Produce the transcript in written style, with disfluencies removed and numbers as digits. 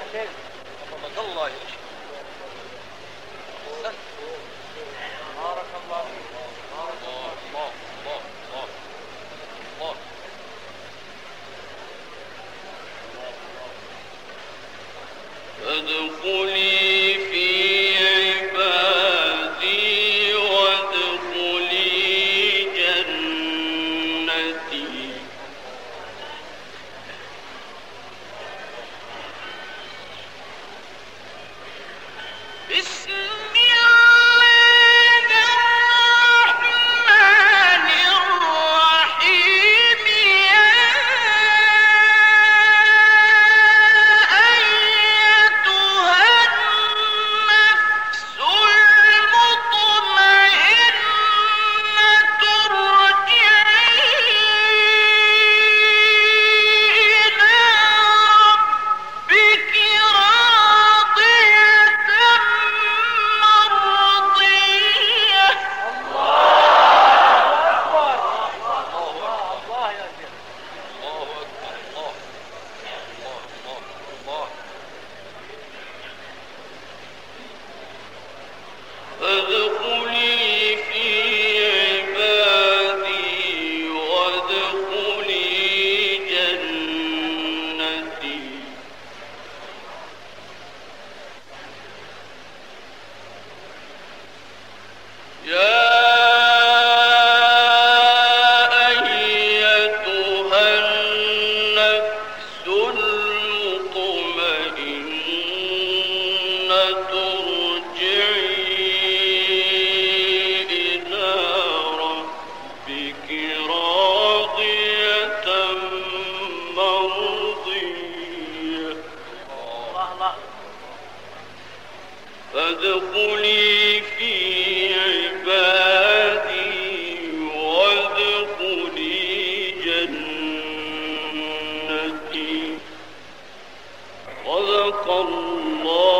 حفظك الله يا شيخ. أحسنت. بارك الله فيك. بارك الله الله الله الله الله. ادخلي في عبادي وادخلي جنتي. بسم الله الرحمن الرحيم. يا أيتها النفس المطمئنة ارجعي إلى ربك راضية مرضية. الله يا شيخ. الله أكبر. الله الله الله الله. ادخلي في عبادي وادخلي جنتي. يا أيتها النفس المطمئنة ارجعي إلى ربك راضية مرضية. فادخلي في عبادي وادخلي جنتي. صدق الله